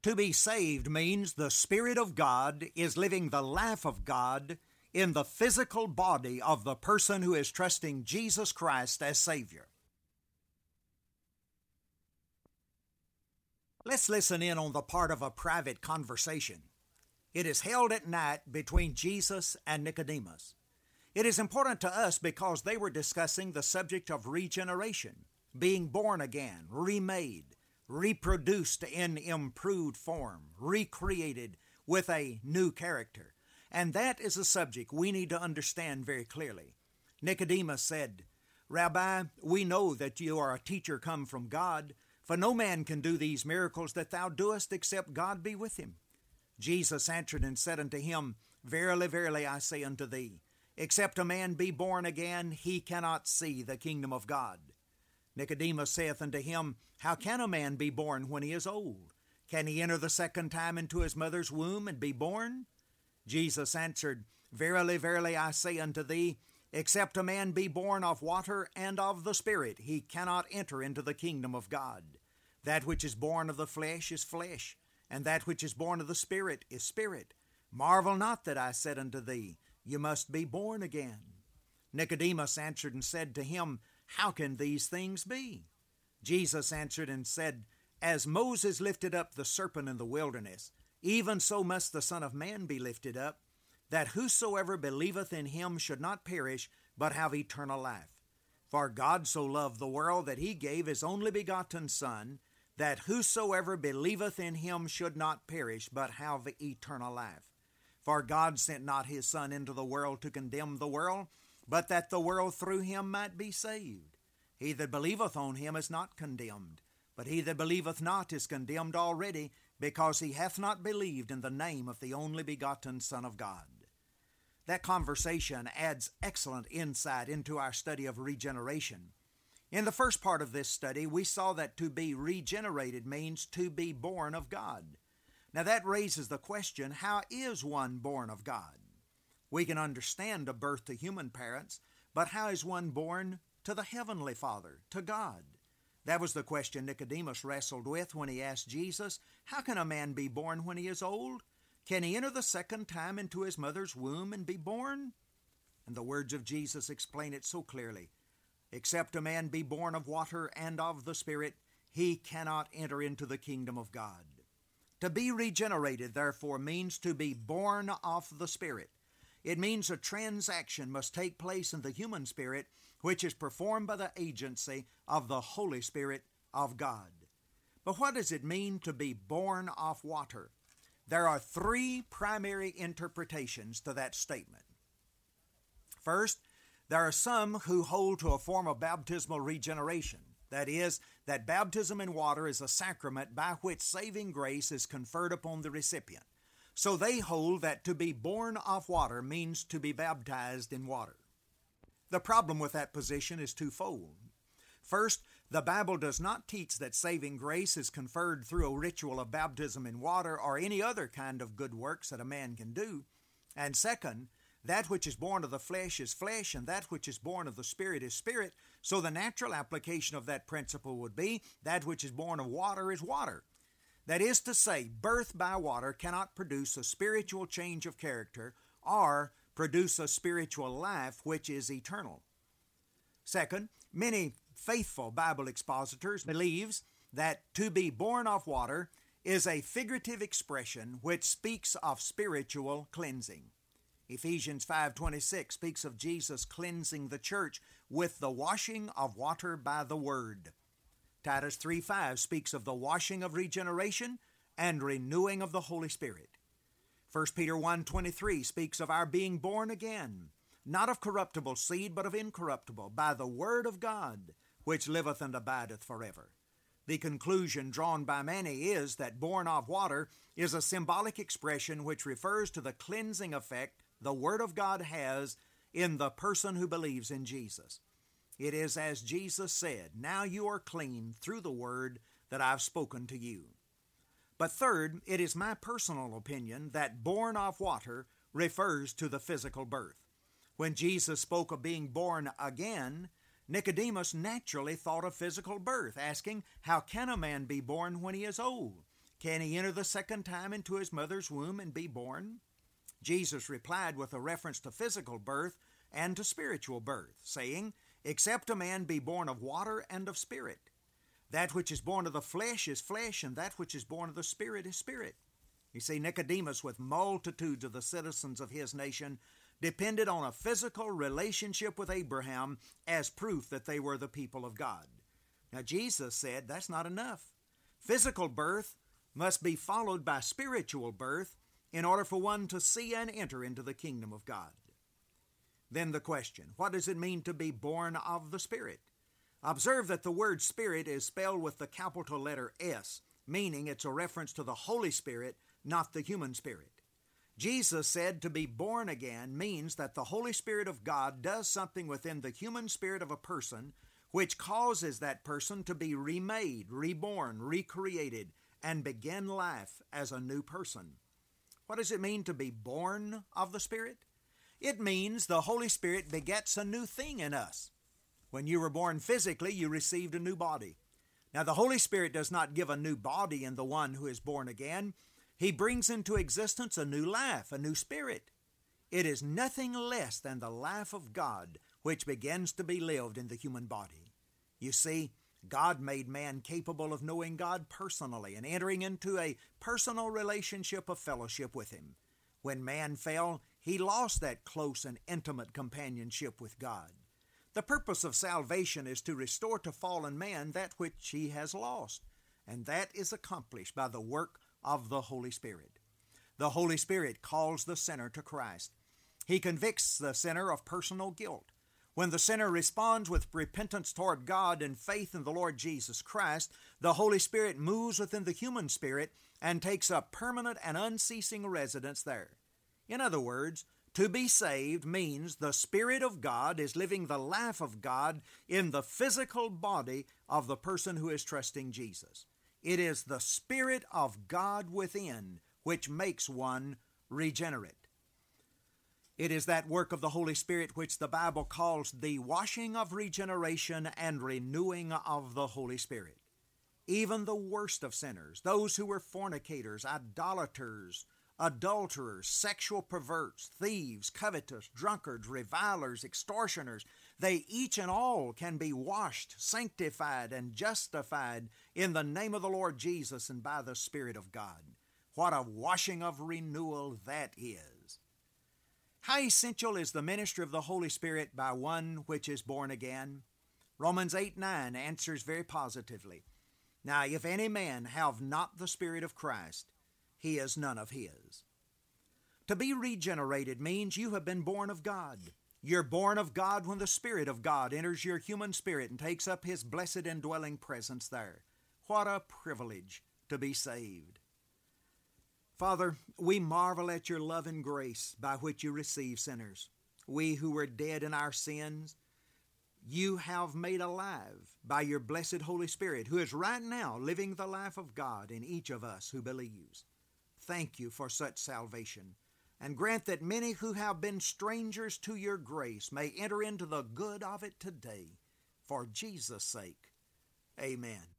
To be saved means the Spirit of God is living the life of God in the physical body of the person who is trusting Jesus Christ as Savior. Let's listen in on the part of a private conversation. It is held at night between Jesus and Nicodemus. It is important to us because they were discussing the subject of regeneration, being born again, remade, reproduced in improved form, recreated with a new character. And that is a subject we need to understand very clearly. Nicodemus said, "Rabbi, we know that you are a teacher come from God, for no man can do these miracles that thou doest except God be with him." Jesus answered and said unto him, "Verily, verily, I say unto thee, except a man be born again, he cannot see the kingdom of God." Nicodemus saith unto him, "How can a man be born when he is old? Can he enter the second time into his mother's womb and be born?" Jesus answered, "Verily, verily, I say unto thee, except a man be born of water and of the Spirit, he cannot enter into the kingdom of God. That which is born of the flesh is flesh, and that which is born of the Spirit is spirit. Marvel not that I said unto thee, you must be born again." Nicodemus answered and said to him, "How can these things be?" Jesus answered and said, "As Moses lifted up the serpent in the wilderness, even so must the Son of Man be lifted up, that whosoever believeth in him should not perish, but have eternal life. For God so loved the world that he gave his only begotten Son, that whosoever believeth in him should not perish, but have eternal life. For God sent not his Son into the world to condemn the world, but that the world through him might be saved. He that believeth on him is not condemned, but he that believeth not is condemned already, because he hath not believed in the name of the only begotten Son of God." That conversation adds excellent insight into our study of regeneration. In the first part of this study, we saw that to be regenerated means to be born of God. Now that raises the question, how is one born of God? We can understand a birth to human parents, but how is one born to the Heavenly Father, to God? That was the question Nicodemus wrestled with when he asked Jesus, "How can a man be born when he is old? Can he enter the second time into his mother's womb and be born?" And the words of Jesus explain it so clearly. "Except a man be born of water and of the Spirit, he cannot enter into the kingdom of God." To be regenerated, therefore, means to be born of the Spirit. It means a transaction must take place in the human spirit, which is performed by the agency of the Holy Spirit of God. But what does it mean to be born of water? There are three primary interpretations to that statement. First, there are some who hold to a form of baptismal regeneration. That is, that baptism in water is a sacrament by which saving grace is conferred upon the recipient. So they hold that to be born of water means to be baptized in water. The problem with that position is twofold. First, the Bible does not teach that saving grace is conferred through a ritual of baptism in water or any other kind of good works that a man can do. And second, that which is born of the flesh is flesh, and that which is born of the Spirit is spirit. So the natural application of that principle would be that which is born of water is water. That is to say, birth by water cannot produce a spiritual change of character or produce a spiritual life which is eternal. Second, many faithful Bible expositors believes that to be born of water is a figurative expression which speaks of spiritual cleansing. Ephesians 5:26 speaks of Jesus cleansing the church with the washing of water by the Word. Titus 3:5 speaks of the washing of regeneration and renewing of the Holy Spirit. 1 Peter 1:23 speaks of our being born again, not of corruptible seed, but of incorruptible, by the Word of God, which liveth and abideth forever. The conclusion drawn by many is that born of water is a symbolic expression which refers to the cleansing effect the Word of God has in the person who believes in Jesus. It is as Jesus said, "Now you are clean through the word that I've spoken to you." But third, it is my personal opinion that born of water refers to the physical birth. When Jesus spoke of being born again, Nicodemus naturally thought of physical birth, asking, "How can a man be born when he is old? Can he enter the second time into his mother's womb and be born? Jesus replied with a reference to physical birth and to spiritual birth, saying, "Except a man be born of water and of spirit. That which is born of the flesh is flesh, and that which is born of the spirit is spirit." You see, Nicodemus, with multitudes of the citizens of his nation, depended on a physical relationship with Abraham as proof that they were the people of God. Now, Jesus said that's not enough. Physical birth must be followed by spiritual birth in order for one to see and enter into the kingdom of God. Then the question, what does it mean to be born of the Spirit? Observe that the word Spirit is spelled with the capital letter S, meaning it's a reference to the Holy Spirit, not the human spirit. Jesus said to be born again means that the Holy Spirit of God does something within the human spirit of a person which causes that person to be remade, reborn, recreated, and begin life as a new person. What does it mean to be born of the Spirit? It means the Holy Spirit begets a new thing in us. When you were born physically, you received a new body. Now, the Holy Spirit does not give a new body in the one who is born again. He brings into existence a new life, a new spirit. It is nothing less than the life of God which begins to be lived in the human body. You see, God made man capable of knowing God personally and entering into a personal relationship of fellowship with Him. When man fell, he lost that close and intimate companionship with God. The purpose of salvation is to restore to fallen man that which he has lost, and that is accomplished by the work of the Holy Spirit. The Holy Spirit calls the sinner to Christ. He convicts the sinner of personal guilt. When the sinner responds with repentance toward God and faith in the Lord Jesus Christ, the Holy Spirit moves within the human spirit and takes up permanent and unceasing residence there. In other words, to be saved means the Spirit of God is living the life of God in the physical body of the person who is trusting Jesus. It is the Spirit of God within which makes one regenerate. It is that work of the Holy Spirit which the Bible calls the washing of regeneration and renewing of the Holy Spirit. Even the worst of sinners, those who were fornicators, idolaters, adulterers, sexual perverts, thieves, covetous, drunkards, revilers, extortioners, they each and all can be washed, sanctified, and justified in the name of the Lord Jesus and by the Spirit of God. What a washing of renewal that is! How essential is the ministry of the Holy Spirit by one which is born again? Romans 8:9 answers very positively. Now, if any man have not the Spirit of Christ, he is none of his. To be regenerated means you have been born of God. You're born of God when the Spirit of God enters your human spirit and takes up His blessed indwelling presence there. What a privilege to be saved. Father, we marvel at your love and grace by which you receive sinners. We who were dead in our sins, you have made alive by your blessed Holy Spirit, who is right now living the life of God in each of us who believes. Thank you for such salvation, and grant that many who have been strangers to your grace may enter into the good of it today. For Jesus' sake, amen.